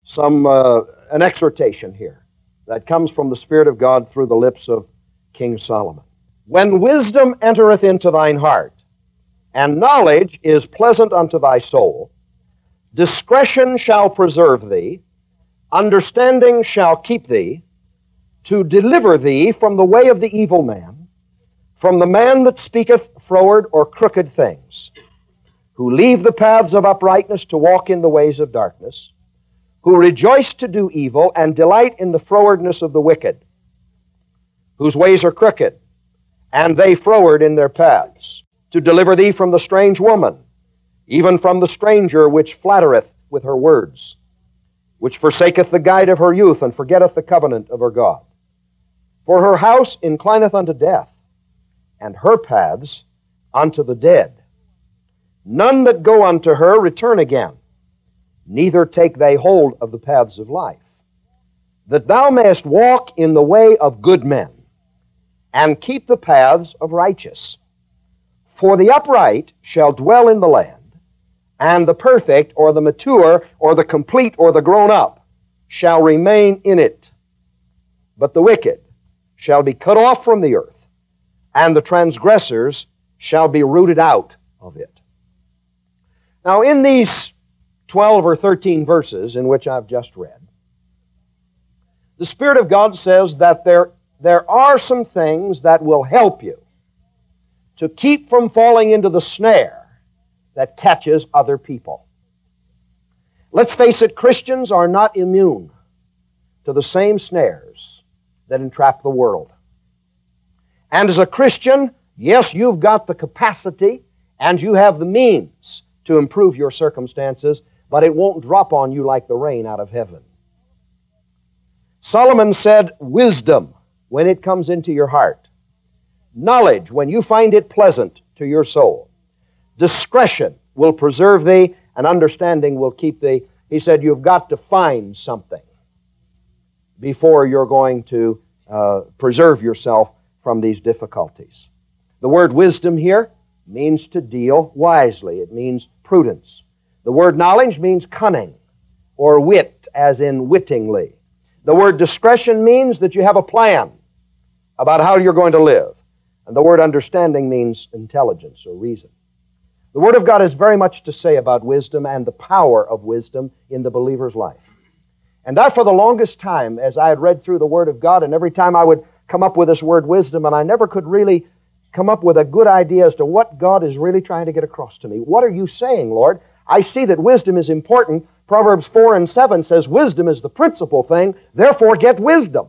an exhortation here that comes from the Spirit of God through the lips of King Solomon. When wisdom entereth into thine heart, and knowledge is pleasant unto thy soul, discretion shall preserve thee, understanding shall keep thee, to deliver thee from the way of the evil man, from the man that speaketh froward or crooked things, who leave the paths of uprightness to walk in the ways of darkness, who rejoice to do evil and delight in the frowardness of the wicked, whose ways are crooked, and they froward in their paths, to deliver thee from the strange woman, even from the stranger which flattereth with her words, which forsaketh the guide of her youth, and forgetteth the covenant of her God. For her house inclineth unto death, and her paths unto the dead. None that go unto her return again, neither take they hold of the paths of life. That thou mayest walk in the way of good men, and keep the paths of righteous. For the upright shall dwell in the land, and the perfect, or the mature, or the complete, or the grown up, shall remain in it. But the wicked shall be cut off from the earth, and the transgressors shall be rooted out of it. Now, in these 12 or 13 verses in which I've just read, the Spirit of God says that there are some things that will help you to keep from falling into the snare that catches other people. Let's face it, Christians are not immune to the same snares that entrap the world. And as a Christian, yes, you've got the capacity and you have the means to improve your circumstances, but it won't drop on you like the rain out of heaven. Solomon said, wisdom, when it comes into your heart. Knowledge, when you find it pleasant to your soul. Discretion will preserve thee, and understanding will keep thee. He said, you've got to find something before you're going to preserve yourself from these difficulties. The word wisdom here means to deal wisely. It means prudence. The word knowledge means cunning, or wit, as in wittingly. The word discretion means that you have a plan about how you're going to live. And the word understanding means intelligence or reason. The Word of God has very much to say about wisdom and the power of wisdom in the believer's life. And I, for the longest time, as I had read through the Word of God, and every time I would come up with this word wisdom, and I never could really come up with a good idea as to what God is really trying to get across to me. What are you saying, Lord? I see that wisdom is important. Proverbs 4:7 says, wisdom is the principal thing, therefore get wisdom.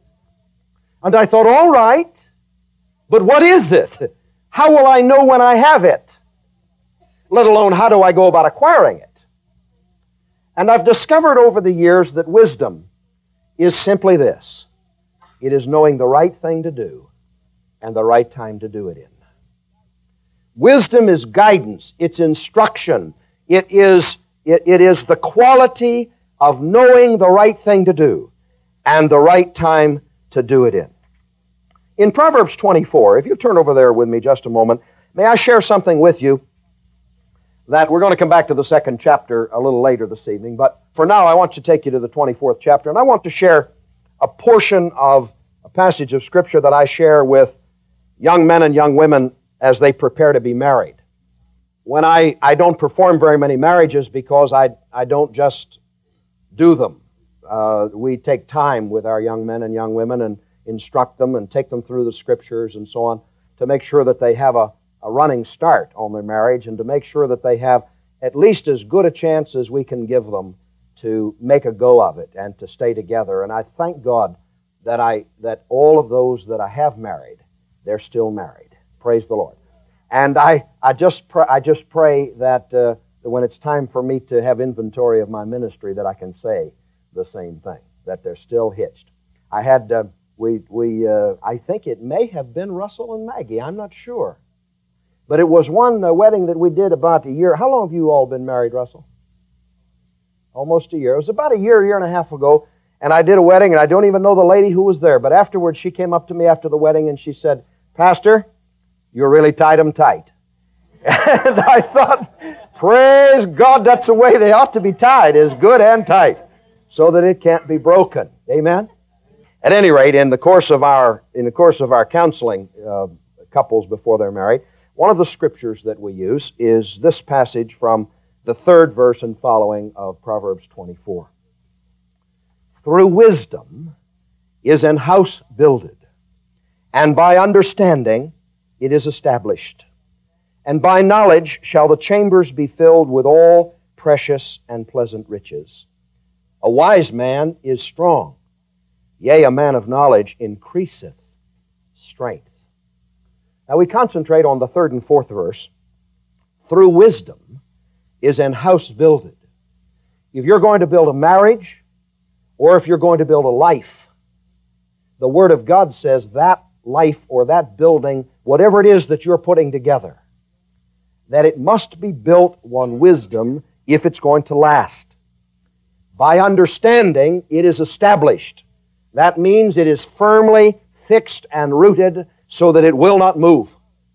And I thought, all right, but what is it? How will I know when I have it? Let alone, how do I go about acquiring it? And I've discovered over the years that wisdom is simply this. It is knowing the right thing to do and the right time to do it in. Wisdom is guidance. It's instruction. It is the quality of knowing the right thing to do and the right time to do it in. In Proverbs 24, if you turn over there with me just a moment, may I share something with you that we're going to come back to the second chapter a little later this evening, but for now I want to take you to the 24th chapter, and I want to share a portion of a passage of Scripture that I share with young men and young women as they prepare to be married. When I don't perform very many marriages because I don't just do them. We take time with our young men and young women and instruct them and take them through the Scriptures and so on to make sure that they have a running start on their marriage and to make sure that they have at least as good a chance as we can give them to make a go of it and to stay together. And I thank God that all of those that I have married, they're still married. Praise the Lord. And I just pray that when it's time for me to have inventory of my ministry, that I can say the same thing, that they're still hitched. I had, I think it may have been Russell and Maggie, I'm not sure. But it was one wedding that we did about a year. How long have you all been married, Russell? Almost a year. It was about a year and a half ago, and I did a wedding, and I don't even know the lady who was there. But afterwards, she came up to me after the wedding, and she said, Pastor, you really tied them tight. And I thought, praise God, that's the way they ought to be tied, is good and tight. so that it can't be broken. Amen? At any rate, in the course of our counseling couples before they're married, one of the scriptures that we use is this passage from the 3rd verse and following of Proverbs 24. Through wisdom is an house builded, and by understanding it is established. And by knowledge shall the chambers be filled with all precious and pleasant riches. A wise man is strong, yea, a man of knowledge increaseth strength. Now we concentrate on the 3rd and 4th verse. Through wisdom is an house builded. If you're going to build a marriage, or if you're going to build a life, the Word of God says that life or that building, whatever it is that you're putting together, that it must be built on wisdom if it's going to last. By understanding, it is established. That means it is firmly fixed and rooted so that it will not move.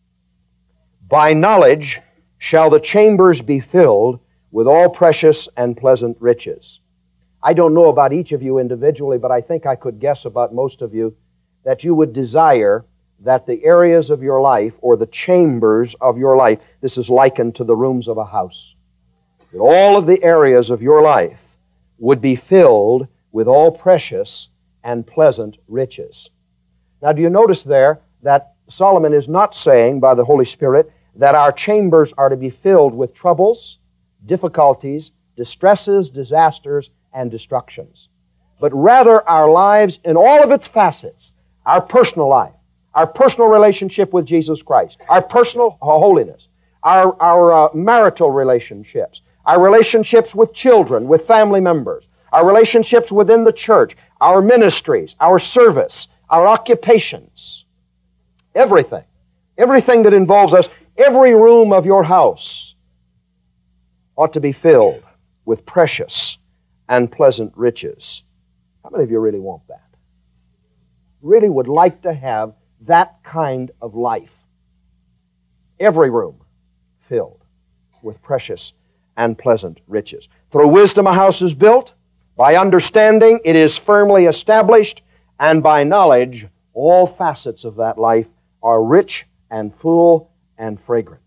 By knowledge shall the chambers be filled with all precious and pleasant riches. I don't know about each of you individually, but I think I could guess about most of you that you would desire that the areas of your life or the chambers of your life, this is likened to the rooms of a house, that all of the areas of your life would be filled with all precious and pleasant riches. Now, do you notice there that Solomon is not saying by the Holy Spirit that our chambers are to be filled with troubles, difficulties, distresses, disasters, and destructions, but rather our lives in all of its facets, our personal life, our personal relationship with Jesus Christ, our personal holiness, our marital relationships, our relationships with children, with family members, our relationships within the church, our ministries, our service, our occupations, everything that involves us, every room of your house ought to be filled with precious and pleasant riches. How many of you really want that? Really would like to have that kind of life? Every room filled with precious and pleasant riches. Through wisdom a house is built, by understanding it is firmly established, and by knowledge all facets of that life are rich and full and fragrant.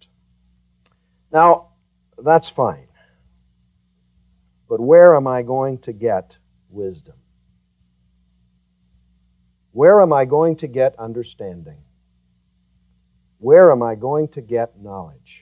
Now, that's fine. But where am I going to get wisdom? Where am I going to get understanding? Where am I going to get knowledge?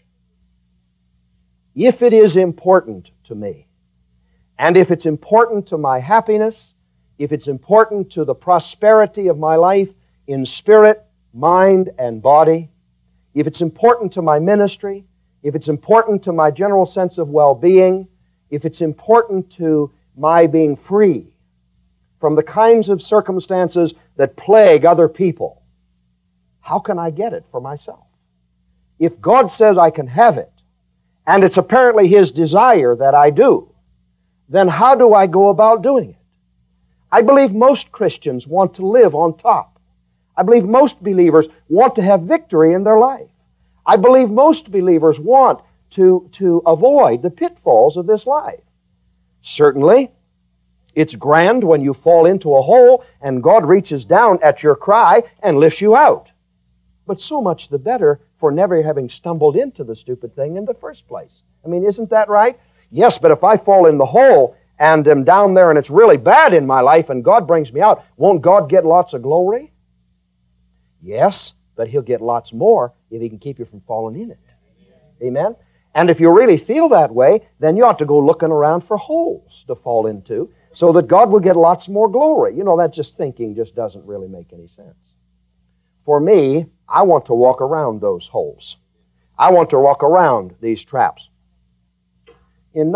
If it is important to me, and if it's important to my happiness, if it's important to the prosperity of my life in spirit, mind, and body, if it's important to my ministry, if it's important to my general sense of well-being, if it's important to my being free from the kinds of circumstances that plague other people, how can I get it for myself? If God says I can have it, and it's apparently His desire that I do, then how do I go about doing it? I believe most Christians want to live on top. I believe most believers want to have victory in their life. I believe most believers want to avoid the pitfalls of this life. Certainly, it's grand when you fall into a hole and God reaches down at your cry and lifts you out. But so much the better for never having stumbled into the stupid thing in the first place. I mean, isn't that right? Yes, but if I fall in the hole and am down there and it's really bad in my life and God brings me out, won't God get lots of glory? Yes, but He'll get lots more if He can keep you from falling in it. Amen? And if you really feel that way, then you ought to go looking around for holes to fall into so that God will get lots more glory. You know, that just thinking just doesn't really make any sense. For me, I want to walk around those holes. I want to walk around these traps. In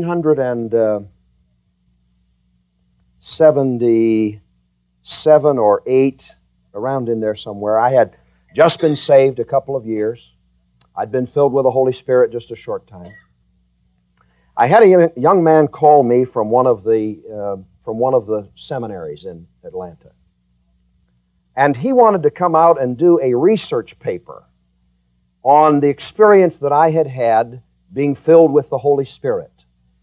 1977 or 8, around in there somewhere, I had just been saved a couple of years. I'd been filled with the Holy Spirit just a short time. I had a young man call me from one of the seminaries in Atlanta. And he wanted to come out and do a research paper on the experience that I had had being filled with the Holy Spirit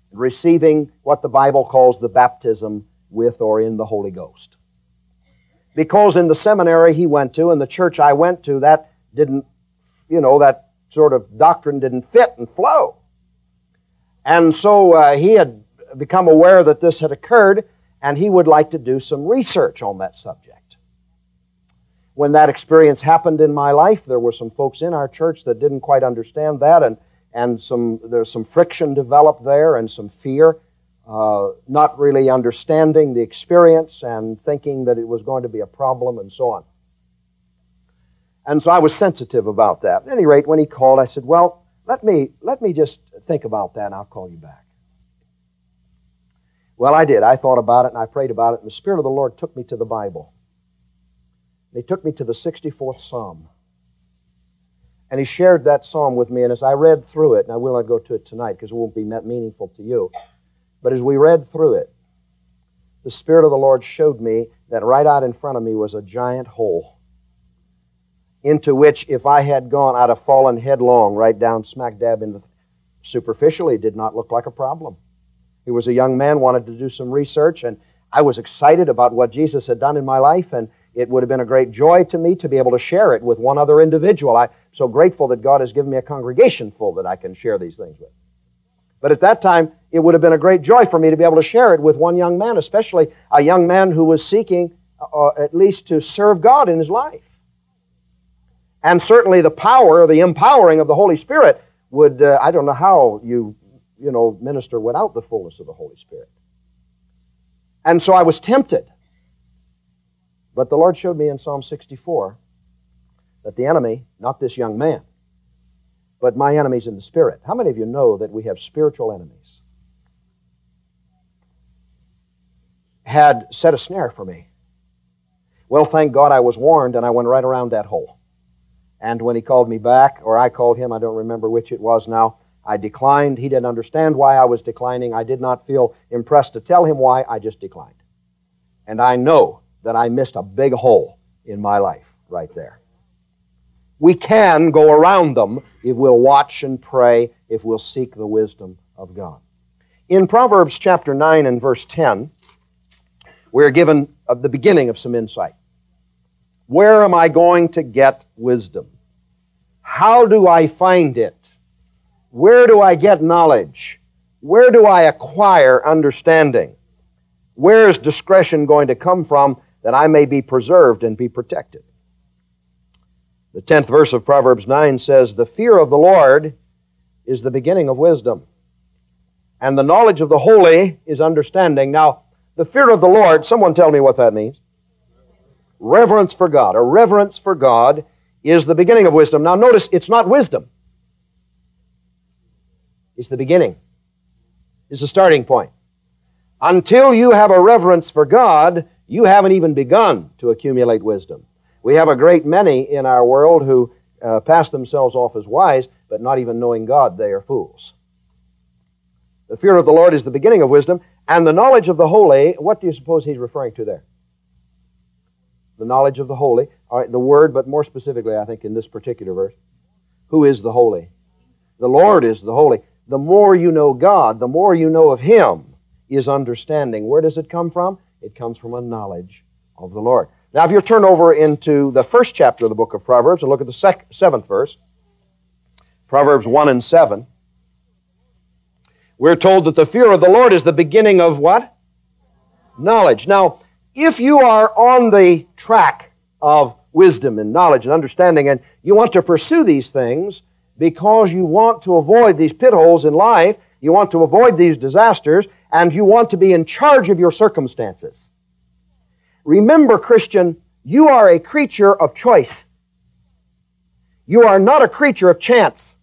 receiving what the Bible calls the baptism with or in the Holy Ghost. Because in the seminary he went to and the church I went to, that didn't, that sort of doctrine didn't fit and flow. And so he had become aware that this had occurred, and he would like to do some research on that subject. When that experience happened in my life, there were some folks in our church that didn't quite understand that, and there's some friction developed there and some fear, not really understanding the experience and thinking that it was going to be a problem and so on. And so I was sensitive about that. At any rate, when he called, I said, well, let me just think about that and I'll call you back. Well, I did. I thought about it and I prayed about it, and the Spirit of the Lord took me to the Bible. He took me to the 64th Psalm. And he shared that psalm with me, and as I read through it, and I will not go to it tonight because it won't be meaningful to you, but as we read through it, the Spirit of the Lord showed me that right out in front of me was a giant hole into which if I had gone, I'd have fallen headlong right down smack dab in the... Superficially, it did not look like a problem. He was a young man, wanted to do some research, and I was excited about what Jesus had done in my life, and it would have been a great joy to me to be able to share it with one other individual. I'm so grateful that God has given me a congregation full that I can share these things with. But at that time, it would have been a great joy for me to be able to share it with one young man, especially a young man who was seeking at least to serve God in his life. And certainly the power, the empowering of the Holy Spirit would, I don't know how you minister without the fullness of the Holy Spirit. And so I was tempted. But the Lord showed me in Psalm 64 that the enemy, not this young man, but my enemies in the Spirit. How many of you know that we have spiritual enemies? Had set a snare for me. Well, thank God I was warned, and I went right around that hole. And when he called me back, or I called him, I don't remember which it was now, I declined. He didn't understand why I was declining. I did not feel impressed to tell him why. I just declined. And I know that I missed a big hole in my life right there. We can go around them if we'll watch and pray, if we'll seek the wisdom of God. In Proverbs chapter 9 and verse 10, we're given the beginning of some insight. Where am I going to get wisdom? How do I find it? Where do I get knowledge? Where do I acquire understanding? Where is discretion going to come from that I may be preserved and be protected? The 10th verse of Proverbs 9 says, the fear of the Lord is the beginning of wisdom, and the knowledge of the holy is understanding. Now, the fear of the Lord, someone tell me what that means. Reverence for God. A reverence for God is the beginning of wisdom. Now notice, it's not wisdom. It's the beginning. It's the starting point. Until you have a reverence for God, you haven't even begun to accumulate wisdom. We have a great many in our world who pass themselves off as wise, but not even knowing God, they are fools. The fear of the Lord is the beginning of wisdom, and the knowledge of the holy, what do you suppose he's referring to there? The knowledge of the holy, all right, the word, but more specifically, I think, in this particular verse. Who is the holy? The Lord is the holy. The more you know God, the more you know of Him, is understanding. Where does it come from? It comes from a knowledge of the Lord. Now, if you turn over into the first chapter of the book of Proverbs and look at the 7th verse, Proverbs 1 and 7, we're told that the fear of the Lord is the beginning of what? Knowledge. Now, if you are on the track of wisdom and knowledge and understanding, and you want to pursue these things because you want to avoid these pit holes in life, you want to avoid these disasters, and you want to be in charge of your circumstances. Remember, Christian, you are a creature of choice. You are not a creature of chance.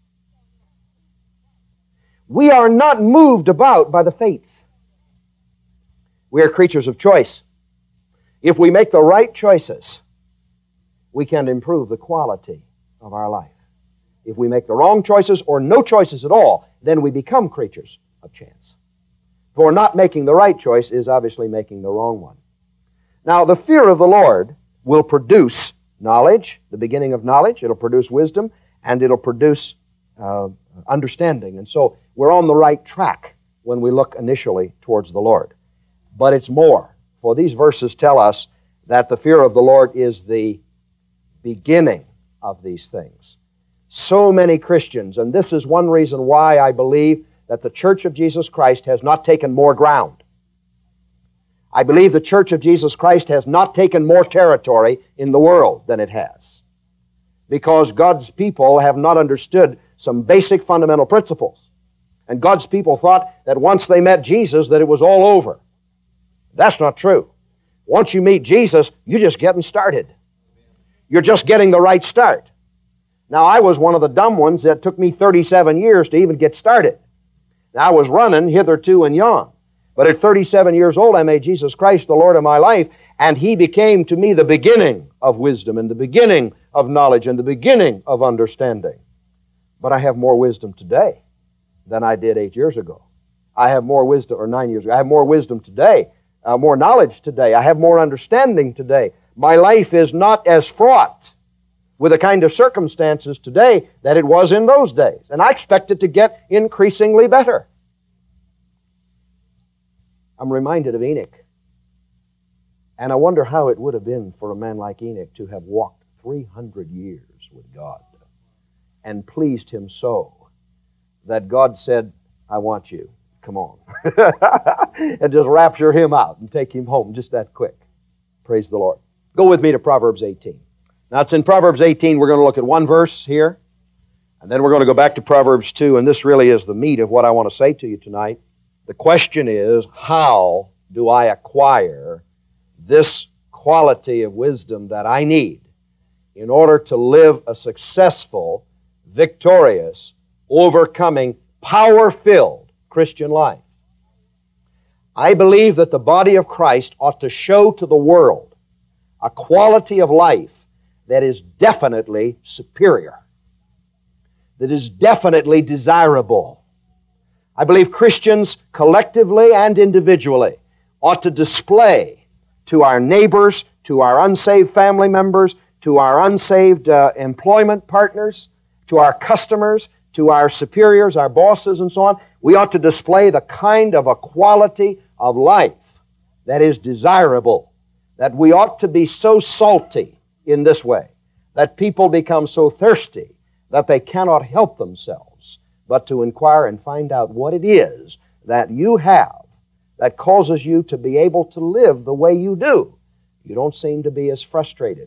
We are not moved about by the fates. We are creatures of choice. If we make the right choices, we can improve the quality of our life. If we make the wrong choices or no choices at all, then we become creatures of chance. For not making the right choice is obviously making the wrong one. Now, the fear of the Lord will produce knowledge, the beginning of knowledge. It'll produce wisdom, and it'll produce understanding. And so we're on the right track when we look initially towards the Lord. But it's more, for these verses tell us that the fear of the Lord is the beginning of these things. So many Christians, and this is one reason why I believe that the Church of Jesus Christ has not taken more ground. I believe the Church of Jesus Christ has not taken more territory in the world than it has, because God's people have not understood some basic fundamental principles. And God's people thought that once they met Jesus that it was all over. That's not true. Once you meet Jesus, you're just getting started. You're just getting the right start. Now, I was one of the dumb ones that took me 37 years to even get started. Now, I was running hitherto and yon. But at 37 years old, I made Jesus Christ the Lord of my life, and He became to me the beginning of wisdom and the beginning of knowledge and the beginning of understanding. But I have more wisdom today than I did 8 years ago. I have more wisdom, or 9 years ago. I have more wisdom today, more knowledge today. I have more understanding today. My life is not as fraught with the kind of circumstances today that it was in those days. And I expect it to get increasingly better. I'm reminded of Enoch. And I wonder how it would have been for a man like Enoch to have walked 300 years with God and pleased Him so that God said, I want you. Come on. And just rapture him out and take him home just that quick. Praise the Lord. Go with me to Proverbs 18. Now, it's in Proverbs 18. We're going to look at one verse here, and then we're going to go back to Proverbs 2, and this really is the meat of what I want to say to you tonight. The question is, how do I acquire this quality of wisdom that I need in order to live a successful, victorious, overcoming, power-filled Christian life? I believe that the body of Christ ought to show to the world a quality of life that is definitely superior, that is definitely desirable. I believe Christians collectively and individually ought to display to our neighbors, to our unsaved family members, to our unsaved employment partners, to our customers, to our superiors, our bosses, and so on. We ought to display the kind of a quality of life that is desirable, that we ought to be so salty in this way that people become so thirsty that they cannot help themselves but to inquire and find out what it is that you have that causes you to be able to live the way you do. You don't seem to be as frustrated.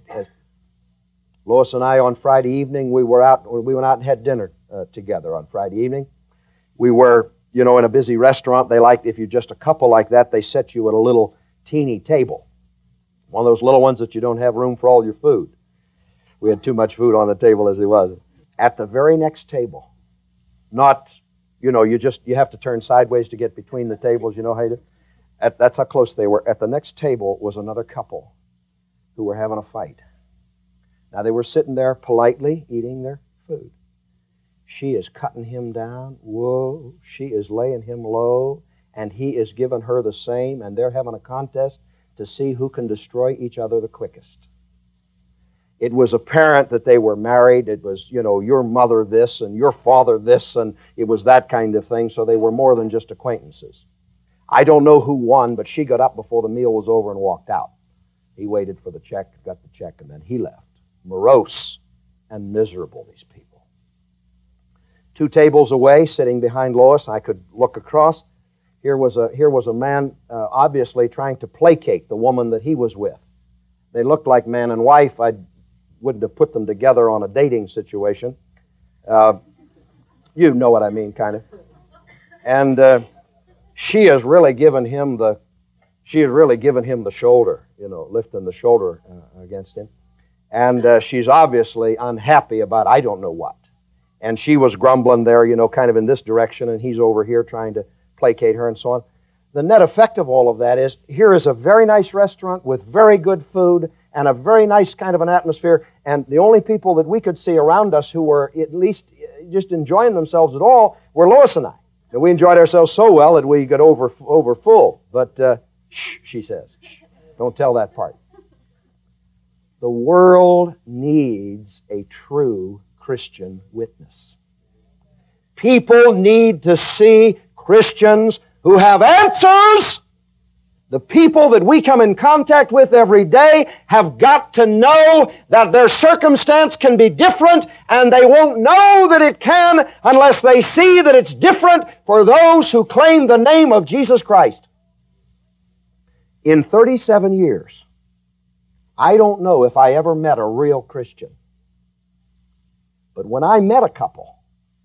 Lois and I on Friday evening, we went out and had dinner together on Friday evening. We were, in a busy restaurant. They liked, if you're just a couple like that, they set you at a little teeny table. One of those little ones that you don't have room for all your food. We had too much food on the table as it was. At the very next table, not, you have to turn sideways to get between the tables, you know how you do? That's how close they were. At the next table was another couple who were having a fight. Now, they were sitting there politely eating their food. She is cutting him down. Whoa. She is laying him low, and he is giving her the same, and they're having a contest to see who can destroy each other the quickest. It was apparent that they were married. It was, your mother this and your father this, and it was that kind of thing, so they were more than just acquaintances. I don't know who won, but she got up before the meal was over and walked out. He waited for the check, got the check, and then he left. Morose and miserable, these people. 2 tables away, sitting behind Lois, I could look across. Here was a man obviously trying to placate the woman that he was with. They looked like man and wife. I wouldn't have put them together on a dating situation. You know what I mean, kind of. And she has really given him the shoulder, lifting the shoulder against him. And she's obviously unhappy about I don't know what. And she was grumbling there, kind of in this direction, and he's over here trying to placate her and so on. The net effect of all of that is, here is a very nice restaurant with very good food and a very nice kind of an atmosphere, and the only people that we could see around us who were at least just enjoying themselves at all were Lois and I. And we enjoyed ourselves so well that we got over full. But, shh, she says, shh, don't tell that part. The world needs a true Christian witness. People need to see Christians who have answers. The people that we come in contact with every day have got to know that their circumstance can be different, and they won't know that it can unless they see that it's different for those who claim the name of Jesus Christ. In 37 years, I don't know if I ever met a real Christian. But when I met a couple,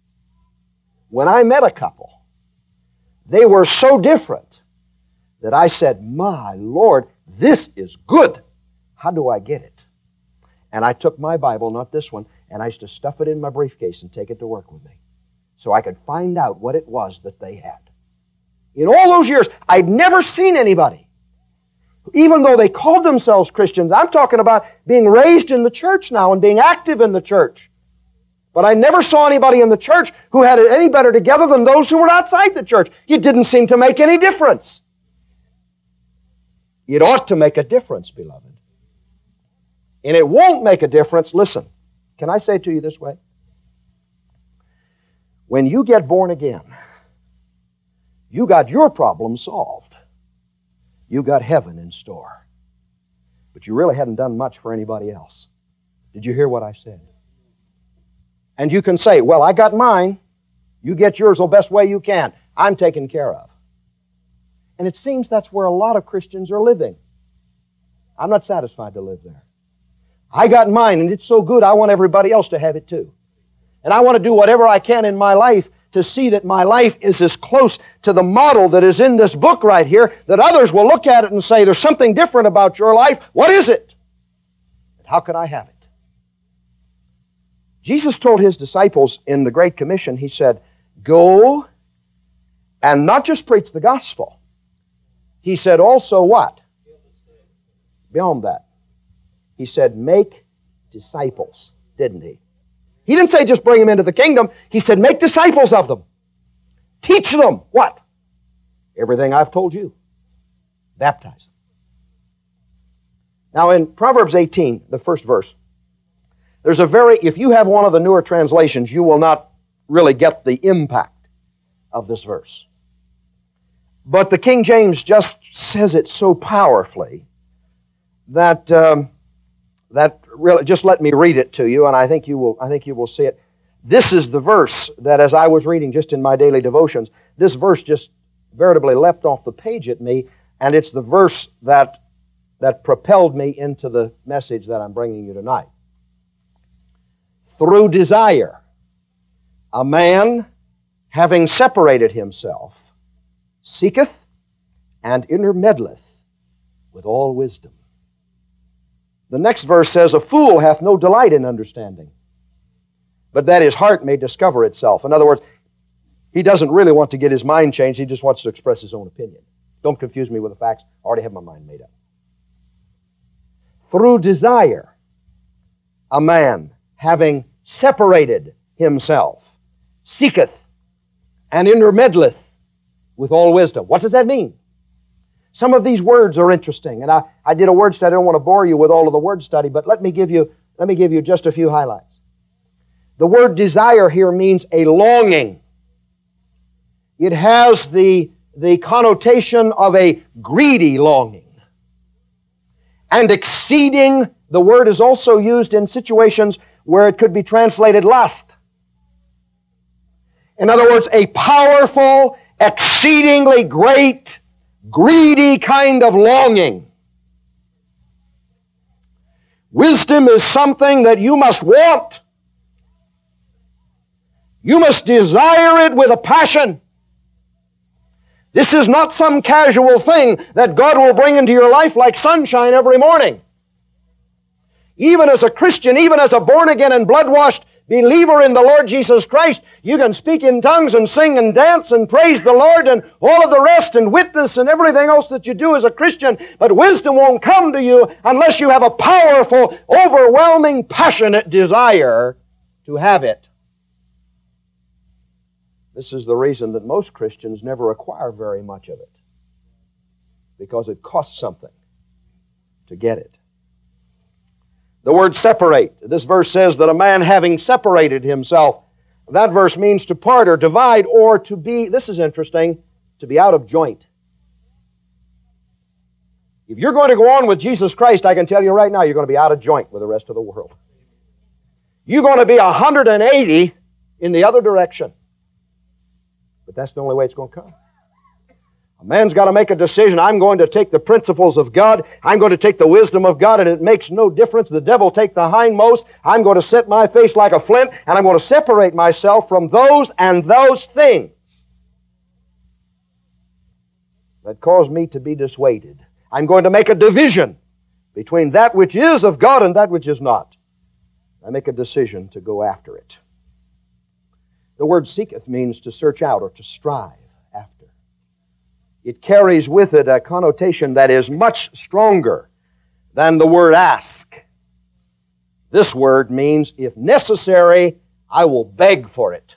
they were so different that I said, my Lord, this is good. How do I get it? And I took my Bible, not this one, and I used to stuff it in my briefcase and take it to work with me so I could find out what it was that they had. In all those years, I'd never seen anybody, even though they called themselves Christians. I'm talking about being raised in the church now and being active in the church. But I never saw anybody in the church who had it any better together than those who were outside the church. It didn't seem to make any difference. It ought to make a difference, beloved. And it won't make a difference. Listen, can I say to you this way? When you get born again, you got your problem solved. You got heaven in store. But you really hadn't done much for anybody else. Did you hear what I said? And you can say, well, I got mine. You get yours the best way you can. I'm taken care of. And it seems that's where a lot of Christians are living. I'm not satisfied to live there. I got mine, and it's so good, I want everybody else to have it too. And I want to do whatever I can in my life to see that my life is as close to the model that is in this book right here, that others will look at it and say, there's something different about your life. What is it? And how can I have it? Jesus told His disciples in the Great Commission, He said, go and not just preach the gospel. He said also what? Beyond that. He said, make disciples, didn't He? He didn't say just bring them into the kingdom. He said, make disciples of them. Teach them what? Everything I've told you. Baptize them. Now in Proverbs 18, the first verse, there's a if you have one of the newer translations, you will not really get the impact of this verse. But the King James just says it so powerfully that really, just let me read it to you, and I think you will see it. This is the verse that, as I was reading just in my daily devotions, this verse just veritably leapt off the page at me, and it's the verse that propelled me into the message that I'm bringing you tonight. Through desire, a man, having separated himself, seeketh and intermeddleth with all wisdom. The next verse says, a fool hath no delight in understanding, but that his heart may discover itself. In other words, he doesn't really want to get his mind changed, he just wants to express his own opinion. Don't confuse me with the facts, I already have my mind made up. Through desire, a man, having separated himself, seeketh and intermeddleth with all wisdom. What does that mean? Some of these words are interesting, and I did a word study. I don't want to bore you with all of the word study, but let me give you just a few highlights. The word desire here means a longing. It has the connotation of a greedy longing. And exceeding, the word is also used in situations where it could be translated lust. In other words, a powerful, exceedingly great, greedy kind of longing. Wisdom is something that you must want. You must desire it with a passion. This is not some casual thing that God will bring into your life like sunshine every morning. Even as a Christian, even as a born-again and blood-washed believer in the Lord Jesus Christ, you can speak in tongues and sing and dance and praise the Lord and all of the rest and witness and everything else that you do as a Christian, but wisdom won't come to you unless you have a powerful, overwhelming, passionate desire to have it. This is the reason that most Christians never acquire very much of it, because it costs something to get it. The word separate. This verse says that a man having separated himself That verse means to part or divide or to be, this is interesting, to be out of joint. If you're going to go on with Jesus Christ, I can tell you right now, you're going to be out of joint with the rest of the world. You're going to be 180 in the other direction. But that's the only way it's going to come. A man's got to make a decision. I'm going to take the principles of God. I'm going to take the wisdom of God, and it makes no difference. The devil take the hindmost. I'm going to set my face like a flint, and I'm going to separate myself from those and those things that cause me to be dissuaded. I'm going to make a division between that which is of God and that which is not. I make a decision to go after it. The word seeketh means to search out or to strive after. It carries with it a connotation that is much stronger than the word ask. This word means, if necessary, I will beg for it.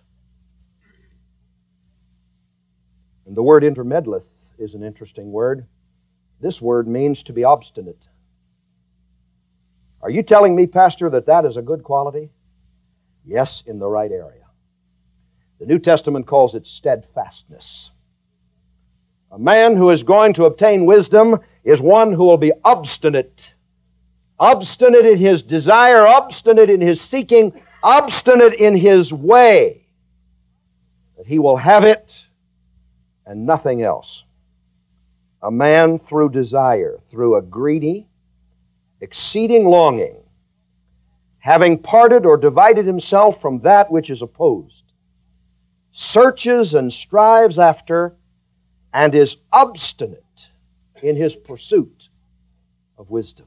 And the word intermeddleth is an interesting word. This word means to be obstinate. Are you telling me, Pastor, that that is a good quality? Yes, in the right area. The New Testament calls it steadfastness. A man who is going to obtain wisdom is one who will be obstinate. Obstinate in his desire, obstinate in his seeking, obstinate in his way. That he will have it and nothing else. A man through desire, through a greedy, exceeding longing, having parted or divided himself from that which is opposed, searches and strives after, and is obstinate in his pursuit of wisdom.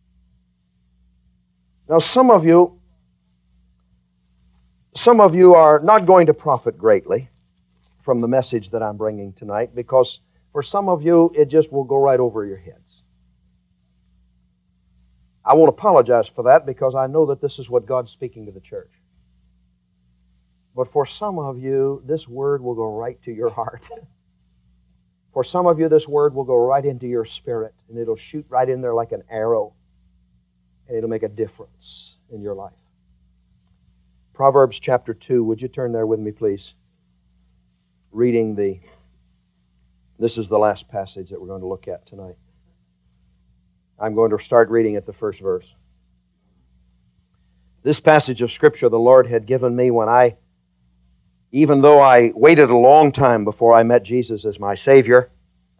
Now, some of you are not going to profit greatly from the message that I'm bringing tonight, because for some of you, it just will go right over your heads. I won't apologize for that, because I know that this is what God's speaking to the church. But for some of you, this word will go right to your heart. For some of you, this word will go right into your spirit, and it'll shoot right in there like an arrow, and it'll make a difference in your life. Proverbs chapter 2, would you turn there with me, please? This is the last passage that we're going to look at tonight. I'm going to start reading at the first verse. This passage of Scripture the Lord had given me even though I waited a long time before I met Jesus as my Savior,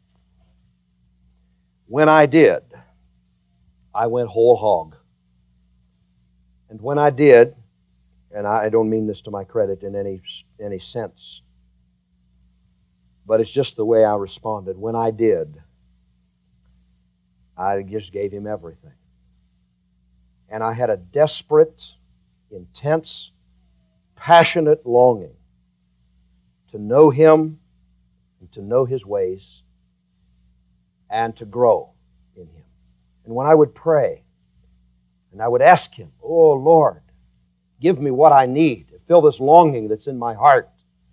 when I did, I went whole hog. And when I did, and I don't mean this to my credit in any sense, but it's just the way I responded. When I did, I just gave Him everything. And I had a desperate, intense, passionate longing to know Him and to know His ways and to grow in Him. And when I would pray and I would ask Him, "Oh Lord, give me what I need to fill this longing that's in my heart,"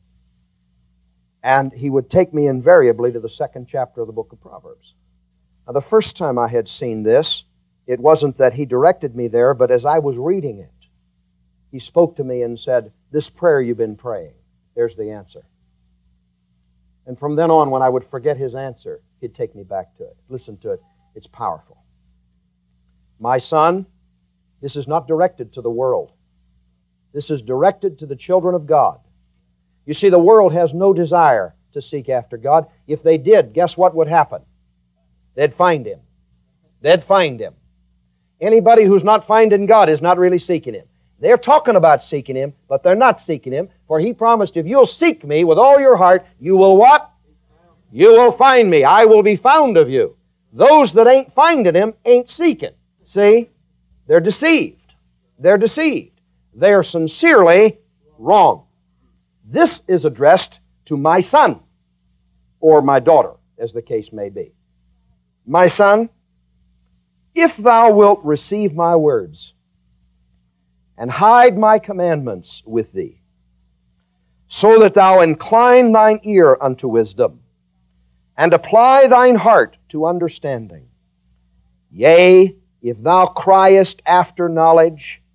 and He would take me invariably to the 2nd chapter of the book of Proverbs. Now, the first time I had seen this, it wasn't that He directed me there, but as I was reading it, He spoke to me and said, "This prayer you've been praying, there's the answer." And from then on, when I would forget His answer, He'd take me back to it. Listen to it. It's powerful. "My son, this is not directed to the world. This is directed to the children of God." You see, the world has no desire to seek after God. If they did, guess what would happen? They'd find Him. They'd find Him. Anybody who's not finding God is not really seeking Him. They're talking about seeking Him, but they're not seeking Him, for He promised, if you'll seek Me with all your heart, you will what? You will find Me. I will be found of you. Those that ain't finding Him ain't seeking. See? They're deceived. They're deceived. They are sincerely wrong. This is addressed to my son, or my daughter, as the case may be. "My son, if thou wilt receive my words, and hide my commandments with thee, so that thou incline thine ear unto wisdom, and apply thine heart to understanding. Yea, if thou criest after knowledge,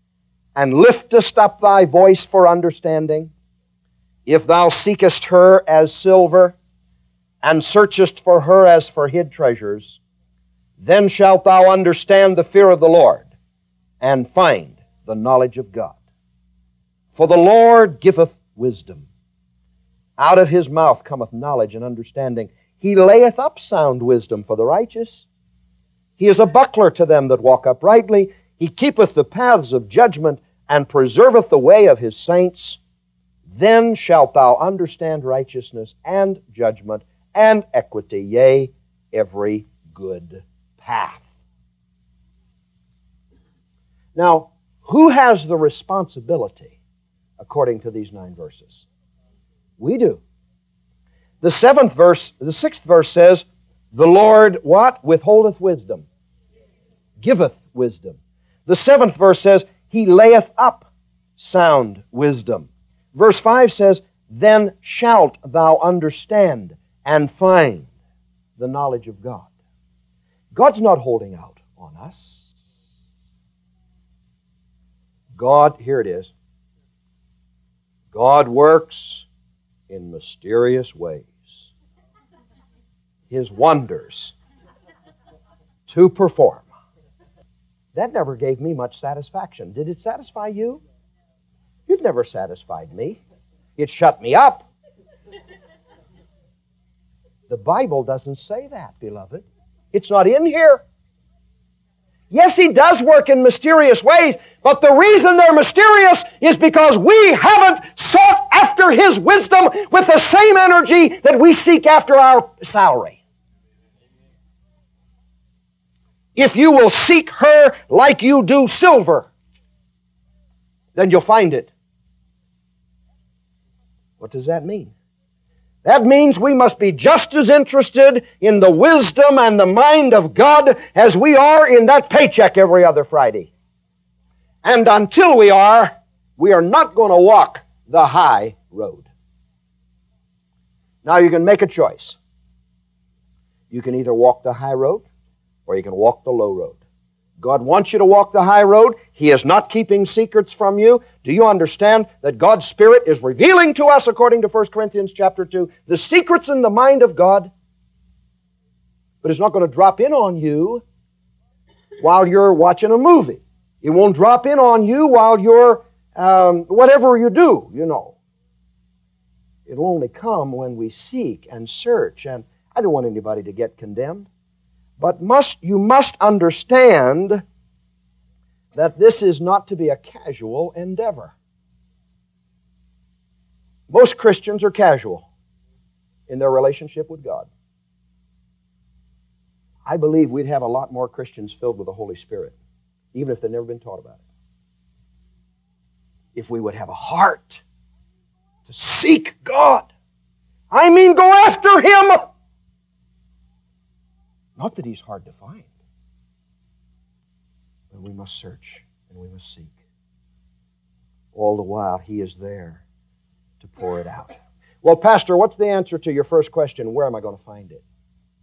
and liftest up thy voice for understanding, if thou seekest her as silver, and searchest for her as for hid treasures, then shalt thou understand the fear of the Lord, and find the knowledge of God. For the Lord giveth wisdom. Out of his mouth cometh knowledge and understanding. He layeth up sound wisdom for the righteous. He is a buckler to them that walk uprightly. He keepeth the paths of judgment, and preserveth the way of his saints. Then shalt thou understand righteousness and judgment and equity, yea, every good path. Now, who has the responsibility according to these 9 verses? We do. The 6th verse says, the Lord, what? Withholdeth wisdom. Giveth wisdom. The 7th verse says, He layeth up sound wisdom. Verse 5 says, then shalt thou understand and find the knowledge of God. God's not holding out on us. God, here it is, God works in mysterious ways. His wonders to perform. That never gave me much satisfaction. Did it satisfy you? You've never satisfied me. It shut me up. The Bible doesn't say that, beloved. It's not in here. Yes, He does work in mysterious ways, but the reason they're mysterious is because we haven't sought after His wisdom with the same energy that we seek after our salary. If you will seek her like you do silver, then you'll find it. What does that mean? That means we must be just as interested in the wisdom and the mind of God as we are in that paycheck every other Friday. And until we are not going to walk the high road. Now you can make a choice. You can either walk the high road or you can walk the low road. God wants you to walk the high road. He is not keeping secrets from you. Do you understand that God's Spirit is revealing to us, according to 1 Corinthians chapter 2, the secrets in the mind of God? But it's not going to drop in on you while you're watching a movie. It won't drop in on you while you're, whatever you do, you know. It'll only come when we seek and search. And I don't want anybody to get condemned. But you must understand that this is not to be a casual endeavor. Most Christians are casual in their relationship with God. I believe we'd have a lot more Christians filled with the Holy Spirit, even if they've never been taught about it. If we would have a heart to seek God. I mean, go after Him. Not that He's hard to find. But we must search and we must seek. All the while, He is there to pour it out. Well, Pastor, what's the answer to your first question? Where am I going to find it?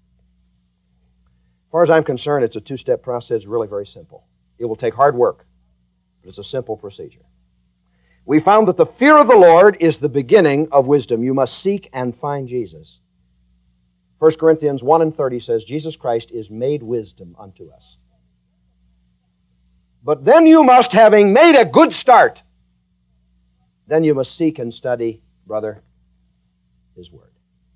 As far as I'm concerned, it's a 2-step process, really very simple. It will take hard work, but it's a simple procedure. We found that the fear of the Lord is the beginning of wisdom. You must seek and find Jesus. 1 Corinthians 1:30 says, Jesus Christ is made wisdom unto us. But then you must, having made a good start, then you must seek and study, brother, His Word.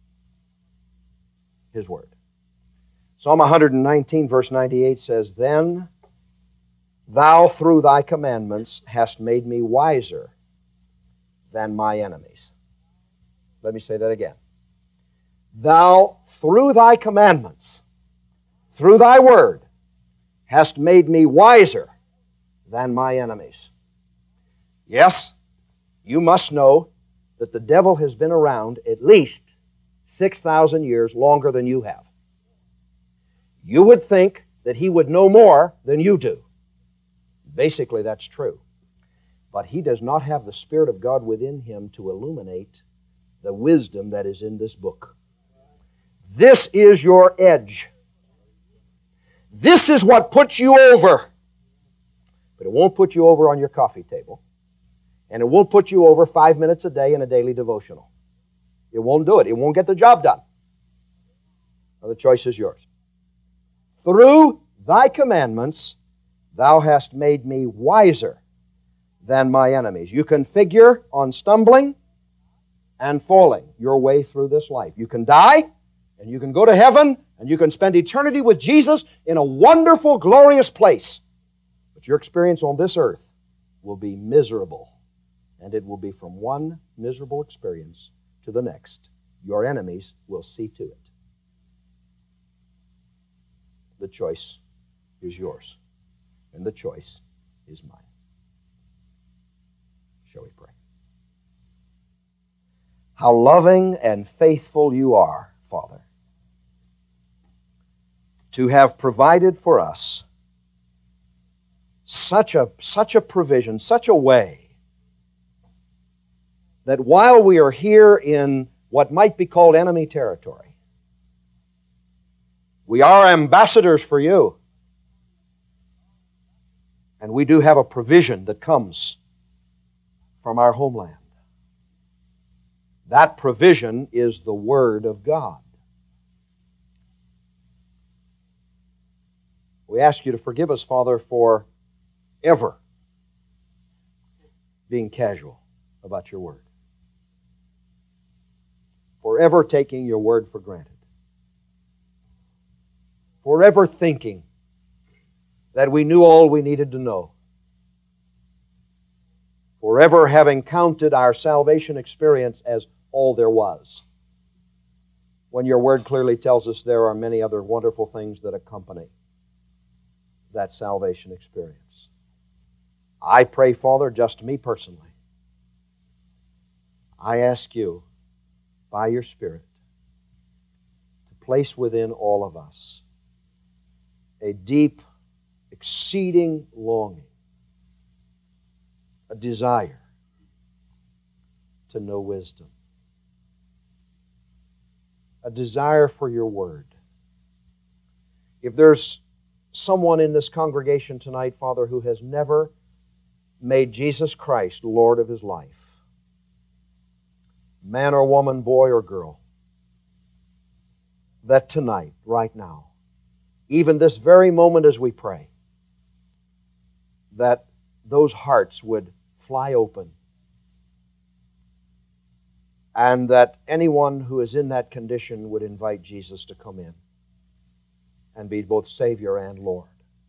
His Word. Psalm 119, verse 98 says, Then thou through thy commandments hast made me wiser than my enemies. Let me say that again. Thou through thy commandments, through thy word, hast made me wiser than my enemies. Yes, you must know that the devil has been around at least 6,000 years longer than you have. You would think that he would know more than you do. Basically, that's true. But he does not have the Spirit of God within him to illuminate the wisdom that is in this book. This is your edge. This is what puts you over. But it won't put you over on your coffee table. And it won't put you over 5 minutes a day in a daily devotional. It won't do it. It won't get the job done. Now, the choice is yours. Through thy commandments, thou hast made me wiser than my enemies. You can figure on stumbling and falling your way through this life. You can die, and you can go to heaven, and you can spend eternity with Jesus in a wonderful, glorious place. But your experience on this earth will be miserable, and it will be from one miserable experience to the next. Your enemies will see to it. The choice is yours, and the choice is mine. Shall we pray? How loving and faithful you are, Father, to have provided for us such a provision, such a way, that while we are here in what might be called enemy territory, we are ambassadors for you. And we do have a provision that comes from our homeland. That provision is the Word of God. We ask you to forgive us, Father, for ever being casual about your Word. Forever taking your Word for granted. Forever thinking that we knew all we needed to know. Forever having counted our salvation experience as all there was, when your Word clearly tells us there are many other wonderful things that accompany that salvation experience. I pray, Father, just me personally, I ask you, by your Spirit, to place within all of us a deep, exceeding longing, a desire to know wisdom, a desire for your Word. If there's someone in this congregation tonight, Father, who has never made Jesus Christ Lord of his life, man or woman, boy or girl, that tonight, right now, even this very moment as we pray, that those hearts would fly open, and that anyone who is in that condition would invite Jesus to come in and be both Savior and Lord.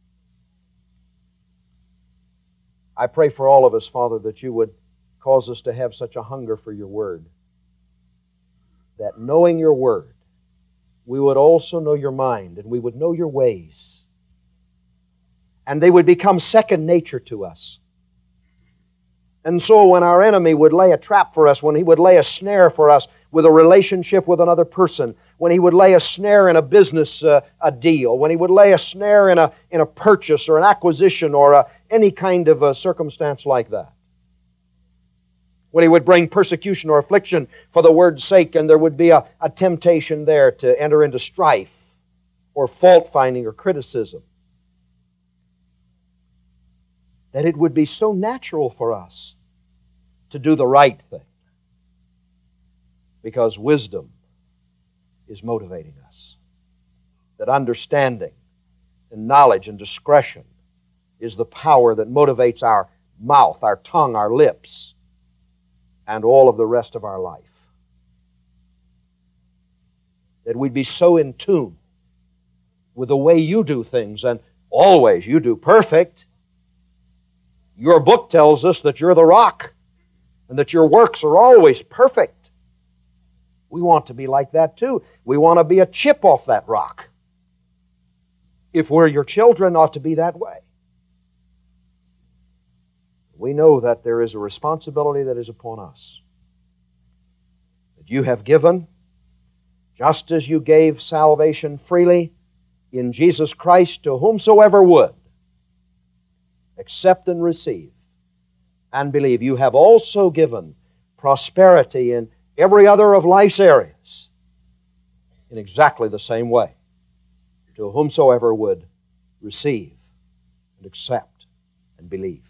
I pray for all of us, Father, that you would cause us to have such a hunger for your Word, that knowing your Word, we would also know your mind, and we would know your ways, and they would become second nature to us. And so when our enemy would lay a trap for us, when he would lay a snare for us with a relationship with another person, when he would lay a snare in a business a deal, when he would lay a snare in a purchase or an acquisition or any kind of a circumstance like that, when he would bring persecution or affliction for the word's sake, and there would be a temptation there to enter into strife or fault-finding or criticism, that it would be so natural for us to do the right thing, because wisdom is motivating us. That understanding and knowledge and discretion is the power that motivates our mouth, our tongue, our lips, and all of the rest of our life. That we'd be so in tune with the way you do things, and always you do perfect. Your book tells us that you're the rock and that your works are always perfect. We want to be like that too. We want to be a chip off that rock. If we're your children, ought to be that way. We know that there is a responsibility that is upon us, that you have given, just as you gave salvation freely in Jesus Christ to whomsoever would accept and receive and believe. You have also given prosperity in every other of life's areas in exactly the same way to whomsoever would receive and accept and believe.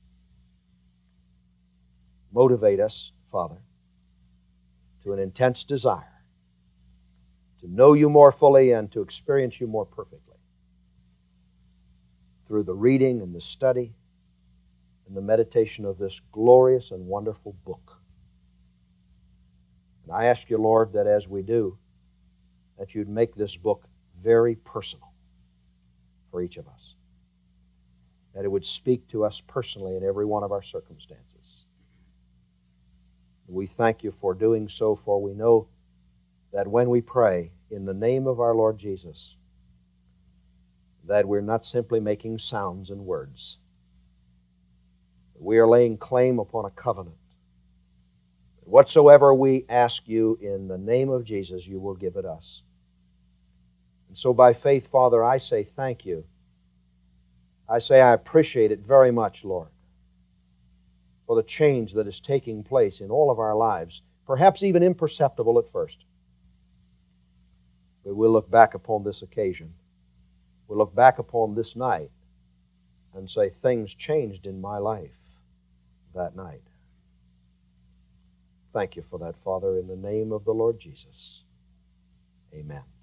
Motivate us, Father, to an intense desire to know you more fully and to experience you more perfectly through the reading and the study and the meditation of this glorious and wonderful book. And I ask you, Lord, that as we do, that you'd make this book very personal for each of us. That it would speak to us personally in every one of our circumstances. We thank you for doing so, for we know that when we pray in the name of our Lord Jesus, that we're not simply making sounds and words. We are laying claim upon a covenant. Whatsoever we ask you in the name of Jesus, you will give it us. And so by faith, Father, I say thank you. I say I appreciate it very much, Lord, for the change that is taking place in all of our lives, perhaps even imperceptible at first. But we'll look back upon this occasion. We'll look back upon this night and say, things changed in my life that night. Thank you for that, Father, in the name of the Lord Jesus. Amen.